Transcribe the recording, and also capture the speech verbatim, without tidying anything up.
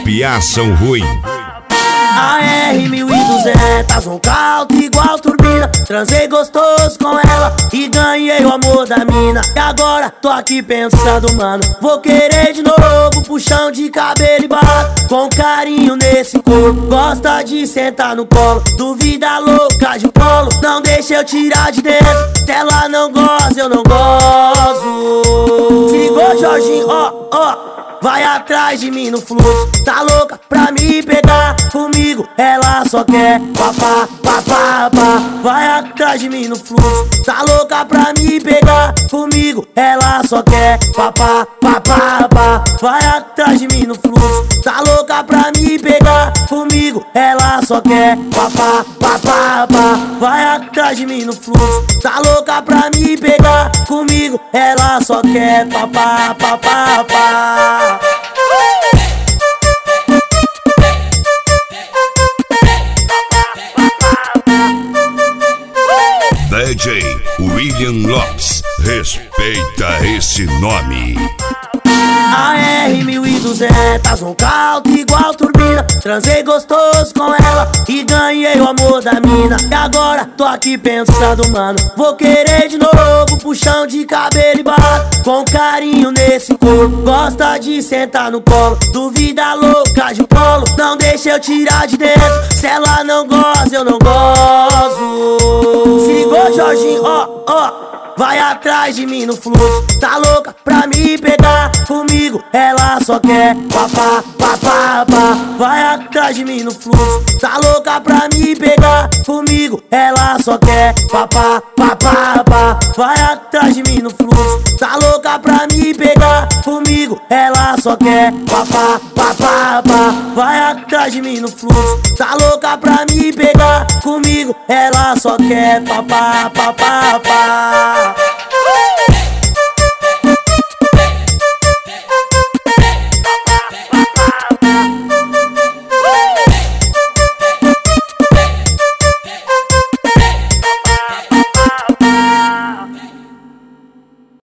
piação ruim. A R mil e duzentos, um caldo igual turbina. Transei gostoso com ela e ganhei o amor da mina. E agora tô aqui pensando, mano, vou querer de novo puxão de cabelo e barra, com carinho nesse corpo. Gosta de sentar no colo, duvida louca de polo. Não deixa eu tirar de dentro, se ela não goza, eu não gozo. Se ligou, Jorginho, ó, ó. Vai atrás de mim no fluxo, tá louca pra me pegar. Comigo ela só quer papá, papá, papá. Vai atrás de mim no fluxo, tá louca pra me pegar. Comigo ela só quer papá, papá, papá. Vai atrás de mim no fluxo, tá louca pra me pegar. Comigo ela só quer papá, papá, papá. Vai atrás de mim no fluxo, tá louca pra me pegar. Comigo ela só quer papá, papá, papá. D J William Lopes, respeita esse nome. A R mil e duzentos, um caldo igual turbina. Transei gostoso com ela e ganhei o amor da mina. E agora tô aqui pensando, mano, vou querer de novo puxão de cabelo e barra, com carinho nesse corpo. Gosta de sentar no colo, duvida louca de polo. Não deixa eu tirar de dentro, se ela não goza, eu não gozo. Se ligou, Jorginho, ó, ó. Vai atrás de mim no fluxo, tá louca pra me pegar. Comigo ela só quer papá, papá, papá. Vai atrás de mim no fluxo, tá louca pra me pegar. Comigo ela só quer papá, papá, papá. Vai atrás de mim no fluxo, tá louca pra me pegar. Comigo ela só quer papá, papá, papá. Vai atrás de mim no fluxo, tá louca pra me pegar. Comigo ela só quer papá, papá, papá.